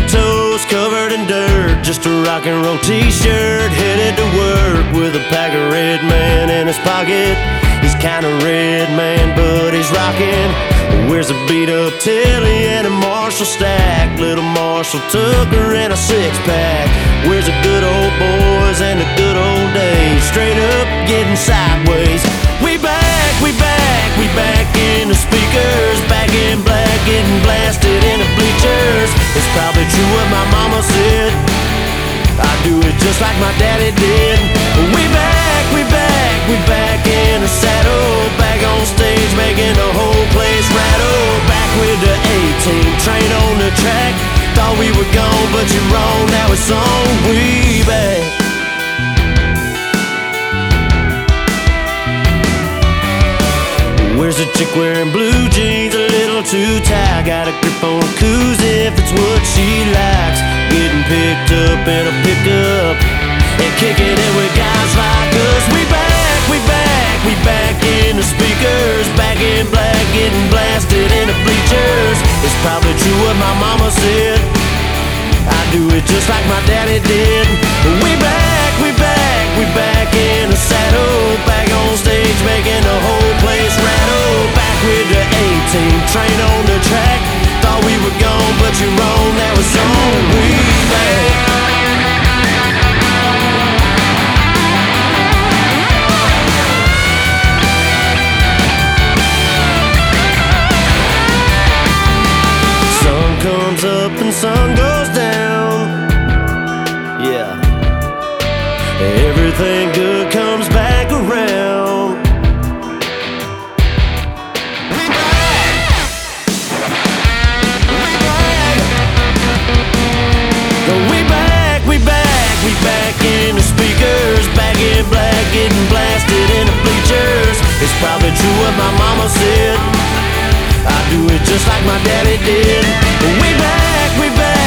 toes covered in dirt, just a rock and roll t-shirt, headed to work with a pack of Red Man in his pocket. He's kinda red, man, but he's rockin'. Wears a beat up Tilly and a Marshall stack, little Marshall Tucker and a six-pack. Wears a good old boys and the good old days, straight up getting sideways. We back, we back, we back in the speakers, back in black, getting blasted in the bleachers. It's probably true what my mama said, I do it just like my daddy did. We back, we back, we back in the saddle, back on stage making the whole place rattle. Back with the A-Team, train on the track. Thought we were gone, but you're wrong, now it's on. We back. Where's a chick wearing blue jeans, a little too tight? Got a grip on a koozie if it's what she likes. Getting picked up in a pickup and kicking it with guys like us. We back, we back, we back in the speakers, back in black, getting blasted in the bleachers. It's probably true what my mama said, I do it just like my daddy did. We back, we back, we back in the saddle, back on stage making the whole place rattle. Back with the A-Team, train on the track. Thought we were gone, but you're wrong, now it's on. We back. Sun comes up and sun goes down. Yeah, everything good comes back around. We back, we back, we back in the speakers, back in black, getting blasted in the bleachers. It's probably true what my mama said, I do it just like my daddy did. We back, we back.